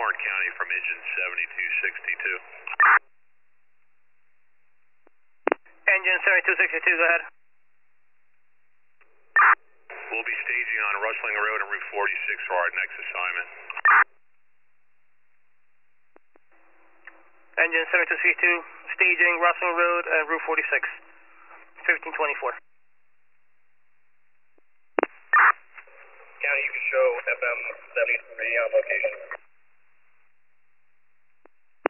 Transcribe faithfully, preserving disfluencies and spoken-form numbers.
Warren County from engine seventy-two sixty-two. Engine seventy-two sixty-two, go ahead. We'll be staging on Rustling Road and Route forty-six for our next assignment. Engine seventy-two sixty-two, staging Russell Road and Route forty-six, fifteen twenty-four.